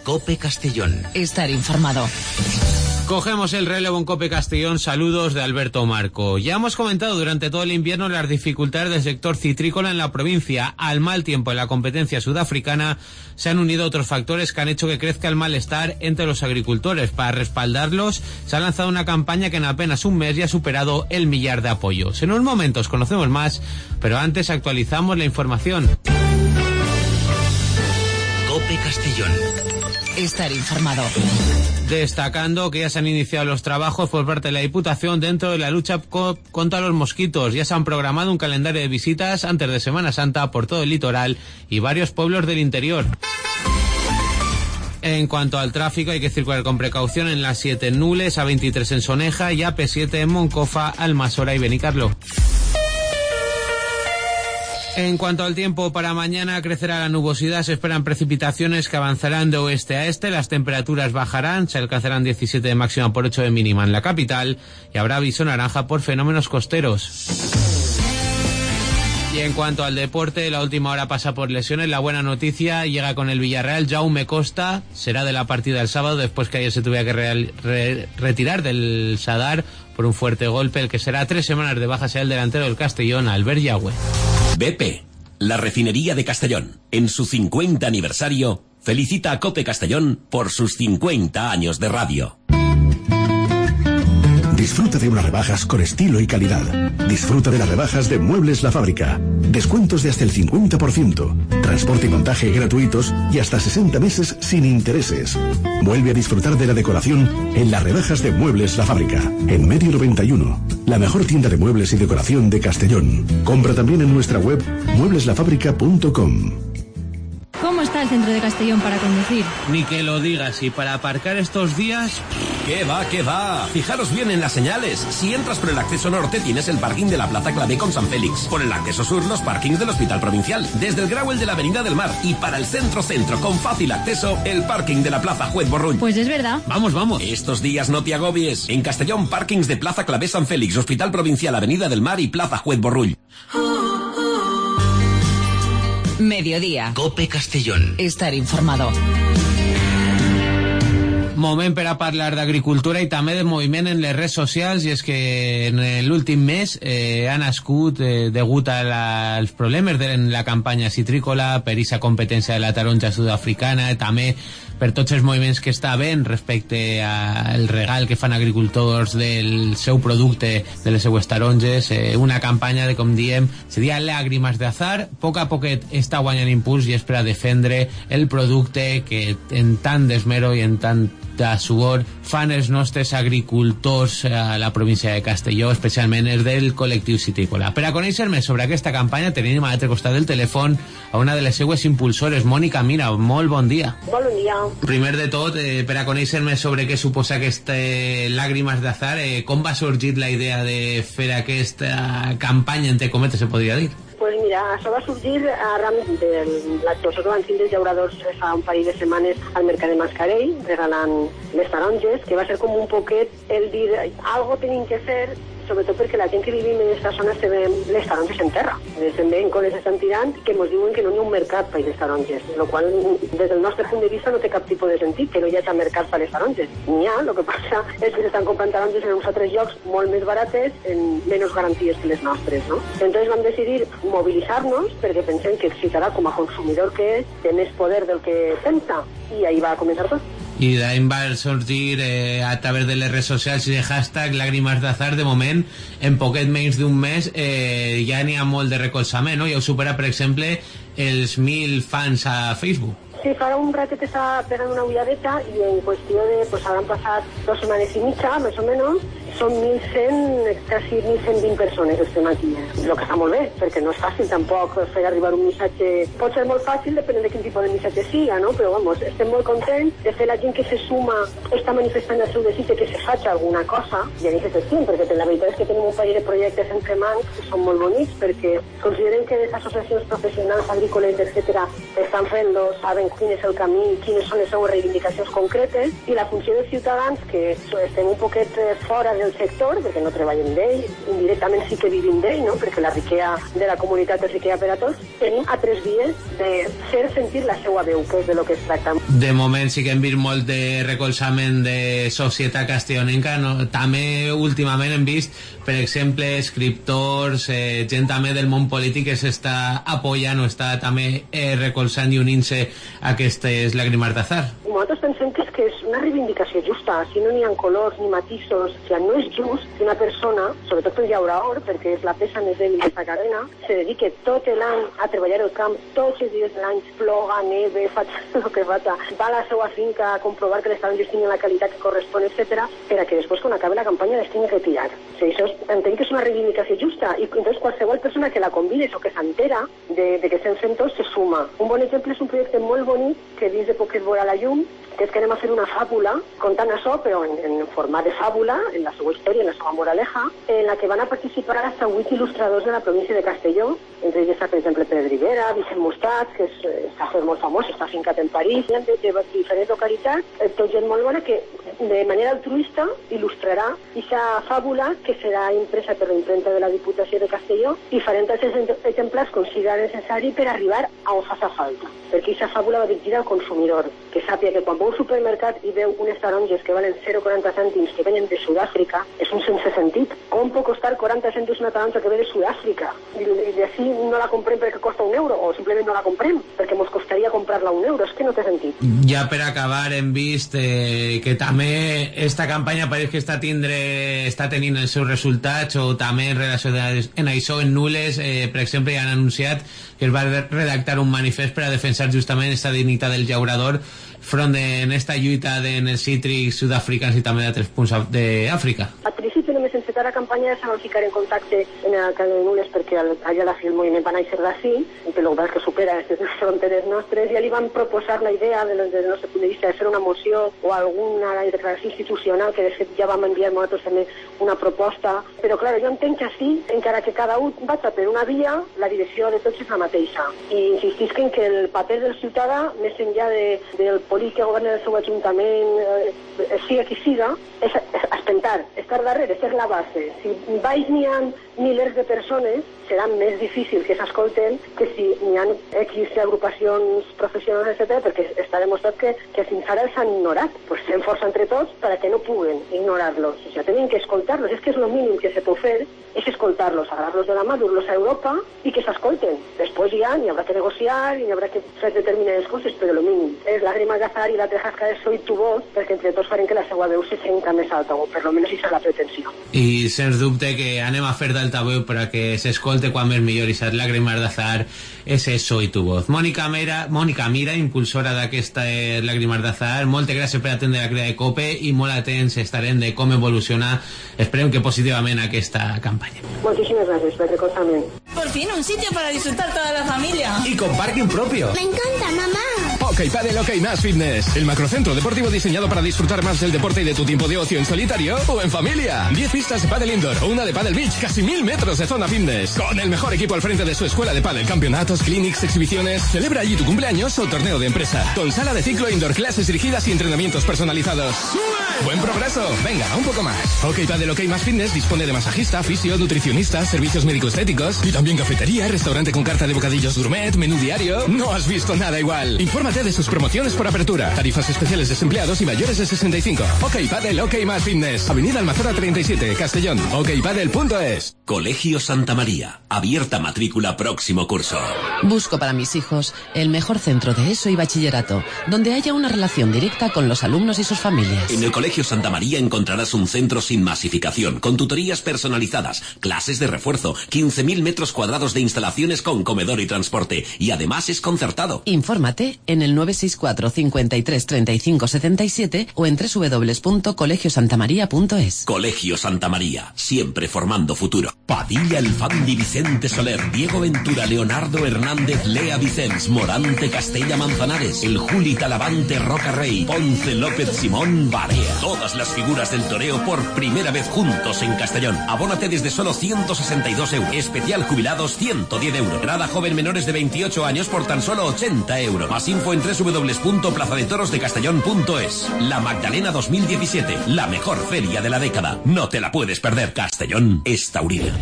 COPE Castellón. Estar informado. Cogemos el relevo en COPE Castellón. Saludos de Alberto Marco. Ya hemos comentado durante todo el invierno las dificultades del sector citrícola en la provincia. Al mal tiempo en la competencia sudafricana se han unido otros factores que han hecho que crezca el malestar entre los agricultores. Para respaldarlos se ha lanzado una campaña que en apenas un mes ya ha superado el 1.000.000 de apoyos. En unos momentos conocemos más, pero antes actualizamos la información. COPE Castellón. Estar informado. Destacando que ya se han iniciado los trabajos por parte de la Diputación dentro de la lucha contra los mosquitos. Ya se han programado un calendario de visitas antes de Semana Santa por todo el litoral y varios pueblos del interior. En cuanto al tráfico, hay que circular con precaución en la 7 en Nules, A23 en Soneja y AP7 en Moncofa, Almasora y Benicarló. En cuanto al tiempo, para mañana crecerá la nubosidad, se esperan precipitaciones que avanzarán de oeste a este, las temperaturas bajarán, se alcanzarán 17 de máxima por 8 de mínima en la capital y habrá aviso naranja por fenómenos costeros. Y en cuanto al deporte, la última hora pasa por lesiones. La buena noticia llega con el Villarreal. Jaume Costa será de la partida el sábado después que ayer se tuviera que retirar del Sadar por un fuerte golpe. El que será 3 semanas de baja será el delantero del Castellón, Albert Yagüe. BP, la refinería de Castellón, en su 50 aniversario, felicita a COPE Castellón por sus 50 años de radio. Disfruta de unas rebajas con estilo y calidad. Disfruta de las rebajas de Muebles La Fábrica. Descuentos de hasta el 50%. Transporte y montaje gratuitos y hasta 60 meses sin intereses. Vuelve a disfrutar de la decoración en las rebajas de Muebles La Fábrica. En Medio 91. La mejor tienda de muebles y decoración de Castellón. Compra también en nuestra web muebleslafábrica.com. ¿Cómo está el centro de Castellón para conducir? Ni que lo digas, y para aparcar estos días... ¿Qué va, qué va? Fijaros bien en las señales. Si entras por el acceso norte tienes el parking de la Plaza Clavé con San Félix. Por el acceso sur los parkings del Hospital Provincial. Desde el Grau el de la Avenida del Mar. Y para el centro con fácil acceso el parking de la Plaza Juez Borrull. Pues es verdad. Vamos. Estos días no te agobies. En Castellón, parkings de Plaza Clavé San Félix, Hospital Provincial, Avenida del Mar y Plaza Juez Borrull. Mediodía. COPE Castellón. Estar informado. Moment per a parlar d'agricultura i també de moviment en les redes socials, i és que en l'últim mes ha nascut degut als problemes de la campanya citrícola, per aquesta competència de la taronja sud-africana, també per tots els moviments que està havent respecte al regal que fan agricultors del seu producte, de les seues taronges, una campanya de, com diem, seria Llàgrimes d'Azar. A poquet està guanyant impuls i és per a defendre el producte que en tant d'esmero i en tant de suor fan els nostres agricultors a la província de Castelló, especialment els del col·lectiu citícola. Per a conèixer més sobre aquesta campanya tenim a l'altre costat del telèfon a una de les seues impulsores, Mònica Mira. Molt bon dia. Bon dia. Primer de tot, per a conèixer més sobre què suposa aquesta Llàgrimes d'Azar, com va sorgir la idea de fer aquesta campanya, entre cometes, se podria dir? Pues mira, això va sorgir arran de l'actuació que van tindre els llauradors fa un parell de setmanes al mercat de Mascarell, regalant les taronges, que va ser com un poquet el dir, algo tenim que fer, sobretot perquè la gent que vivim en aquesta zona se ven les taronges en terra. Se'n ven com les estan tirant, que ens diuen que no hi ha un mercat per les taronges, el qual des del nostre punt de vista no té cap tipus de sentit, que no hi hagi mercat per les taronges. N'hi ha, el que passa és que s'estan comprant taronges en uns altres llocs molt més barates, en menys garanties que les nostres, no? Entonces vam decidir mobilitzar-nos, perquè pensem que el ciutadà com a consumidor que és, té més poder del que pensa, i ahí va començar tot. I d'ahí va sorgir a través de les redes socials i de hashtag Llàgrimes d'Azar. De moment, en poquet menys d'un mes ja n'hi ha molt de recolzament, no? Ja ho supera, per exemple, els 1.000 fans a Facebook. Sí, fa un ratet està pegant una ulladeta i en qüestió de, pues hauran passat 2 setmanes i mitja, més o menys, són 1.100, quasi 1.120 persones estem aquí. El que està molt bé, perquè no és fàcil tampoc fer arribar un missatge. Pot ser molt fàcil, depenent de quin tipus de missatge siga, no? Però, vamos, estem molt contents de fer la gent que se suma, està manifestant el seu desig que se faci alguna cosa, i a mi que s'estim, perquè la veritat és que tenim un parell de projectes entre mans que són molt bonics, perquè consideren que les associacions professionals, agrícoles, etc., estan fent-lo, saben quin és el camí, quines són les seues reivindicacions concretes, i la funció de ciutadans, que estem un poquet fora el sector, perquè no treballen d'ell, indirectament sí que vivim d'ell, no? Perquè la riquea de la comunitat és riquea per a tots, tenim altres vies de fer sentir la seva veu, que és de lo que es tracta. De moment sí que hem vist molt de recolzament de societat castellonenca, no? També últimament hem vist, per exemple, escriptors, gent també del món polític que s'està apoyant o està també recolzant i unint-se a aquestes làgrimes d'azar. Nosaltres pensem que és una reivindicació justa, si no n'hi ha colors ni matisos, o sigui, no és just que una persona, sobretot el llaurador, perquè és la peça més dèbil d'aquesta cadena, se dedique tot l'any a treballar el camp, tots els dies de l'any, ploga, neve, faig el que faig, va a la seva finca a comprovar que les taronges tinguin la qualitat que correspon, etc., per a que després, quan acabi la campanya, les tingui que tirar. O sigui, això entenc que és una reivindicació justa, i entonces qualsevol persona que la convides o que s'entera de que estem fent tots se suma. Un bon exemple és un projecte molt bonic que dins de poc es veurà la llum, que és que anem a fer una fàbula contant això, però en format de fàbula, en la seva història, en la seva moraleja, en la que van a participar hasta 8 il·lustradors de la província de Castelló. Entre ells està, per exemple, Pedro Rivera, Vicent Mustats, que està molt famós, està fincat en París, de diferents localitats, tot gent molt bona que de manera altruista il·lustrarà aquesta fàbula que serà impresa per la impremta de la Diputació de Castelló i farem tots els exemplars com siga necessari per arribar a on faça falta. Perquè aquesta fàbula va dirigida al consumidor, que sàpiga que quan va a un supermercat i veu unes taronges que valen 0,40 cèntims que venen de Sud-àfrica, és un sense sentit. Com pot costar 40 cèntims una taronja que ve de Sud-àfrica? I així no la comprem perquè costa €1, o simplement no la comprem perquè ens costaria comprar-la €1. És que no té sentit. Ja per acabar hem vist que també esta campanya pareix que està tenint els seus resultats, o també en relació en això, en Nules, per exemple, ja han anunciat que es va redactar un manifest per a defensar justament aquesta dignitat del llaurador front en esta lluita en els cítrics sud-africans i també d'altres punts d'Àfrica. Al principi només encetar la campanya se van ficar en contacte en l'alcalde de Nules perquè allà la fi el moviment va néixer d'ací, però el que supera aquestes fronteres nostres, ja li van proposar la idea des del nostre punt de vista de fer una moció o alguna declaració institucional, que de fet ja vam enviar nosaltres també una proposta, però clar, jo entenc que així, encara que cada un vaig per una via, la direcció de tots és la mateixa. I insistisc en que el paper del ciutadà, més enllà del polític que governa el seu ajuntament, siga qui siga, és espentar, estar darrere, és la base. Si baix n'hi ha milers de persones, serà més difícil que s'escolten que si n'hi ha X agrupacions professionals, etc., perquè està demostrat que fins ara els han ignorat. Pues fem força entre tots perquè no puguen ignorar-los. O sigui, tenen que escoltar-los. És que és el mínim que se pot fer, és escoltar-los, agarrar-los de la mà, dur-los a Europa i que s'escolten. Després ja n'hi haurà que negociar i n'hi haurà que fer determinades coses, però el mínim és Lágrimas de Azar i l'altre jasca és Soy tu voz, perquè entre tots farem que la seva veu se senta més alta, o per lo menos això és la pretensió. I sens dubte que anem a fer d'altaveu per a que s'escolte quan més millor i les Lágrimas de Azar és Soy tu voz. Mónica Mira, impulsora d'aquesta Lágrimas de Azar, moltes gràcies per atendre la crida de COPE i molt atents estarem de com evoluciona, esperem que positivament aquesta campanya. Muchísimas gracias por el recolzamiento. Por fin un sitio para disfrutar toda la familia. Y con parking propio. Me encanta, mamá. OK Padel, OK Más Fitness. El macrocentro deportivo diseñado para disfrutar más del deporte y de tu tiempo de ocio en solitario o en familia. 10 pistas de pádel indoor o una de pádel beach, casi 1000 metros de zona fitness. Con el mejor equipo al frente de su escuela de pádel, campeonatos, clinics, exhibiciones. Celebra allí tu cumpleaños o torneo de empresa. Con sala de ciclo, indoor, clases dirigidas y entrenamientos personalizados. ¡Buen progreso! Venga, un poco más. OK Padel, OK Más Fitness dispone de masajista, fisio, nutricionista, servicios médico-estéticos y también cafetería, restaurante con carta de bocadillos gourmet, menú diario. No has visto nada igual. Infórmate de sus promociones por apertura, tarifas especiales desempleados y mayores de 65. OK Padel, OK Más Fitness. Avenida Almazora 37, Castellón. okpadel.es. Colegio Santa María. Abierta matrícula próximo curso. Busco para mis hijos el mejor centro de ESO y bachillerato, donde haya una relación directa con los alumnos y sus familias. En el Colegio Santa María encontrarás un centro sin masificación, con tutorías personalizadas, clases de refuerzo, 15.000 metros cuadrados de instalaciones con comedor y transporte, y además es concertado. Infórmate en el 964 53 35 77 o en www.colegiosantamaria.es. Colegio Santa María, siempre formando futuro. Padilla El Fandi, Vicente Soler, Diego Ventura, Leonardo Hernández, Lea Vicens, Morante Castella Manzanares, El Juli Talavante Roca Rey, Ponce López Simón Barea. Todas las figuras del toreo por primera vez juntos en Castellón. Abónate desde solo 162 euros. Especial jubilados 110 euros. Grada joven menores de 28 años por tan solo 80 euros. Más info en www.plazadetorosdecastellón.es. La Magdalena 2017, la mejor feria de la década. No te la puedes perder. Castellón es taurina.